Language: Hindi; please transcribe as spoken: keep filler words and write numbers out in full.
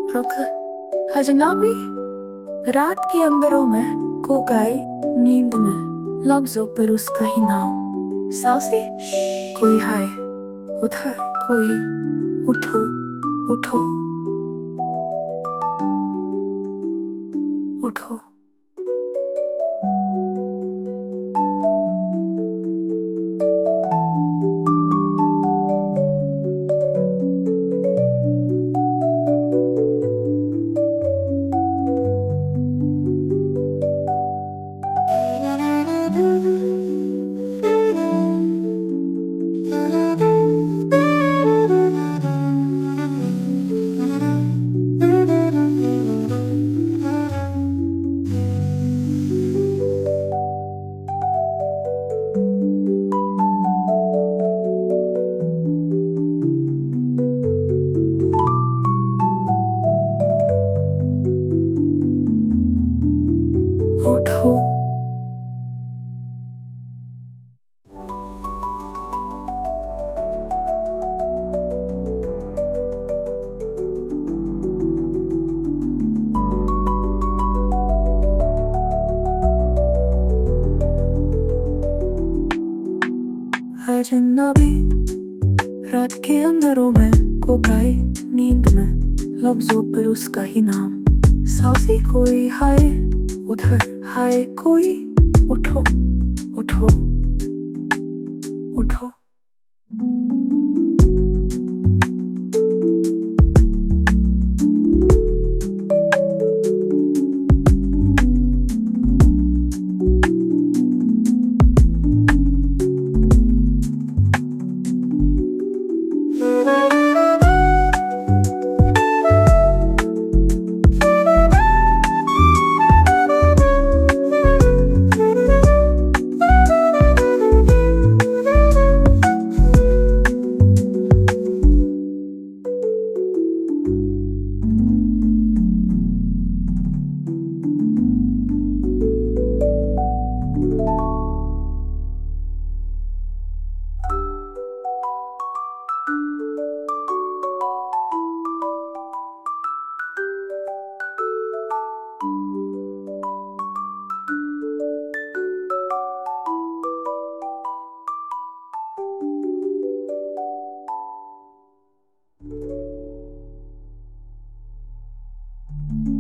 रुख अजनबी रात के अंबरों में खो गए नींद में लफ्जों पर उसका ही नाम। सांसें कोई हाय उधर कोई उठो उठो उठो। उठो। अजनबी रात के अंधेरों में खो गए नींद में लफ्जों पर उसका ही नाम। सांसें कोई हाय उधर हाय कोई उठो उठो उठो। Thank you.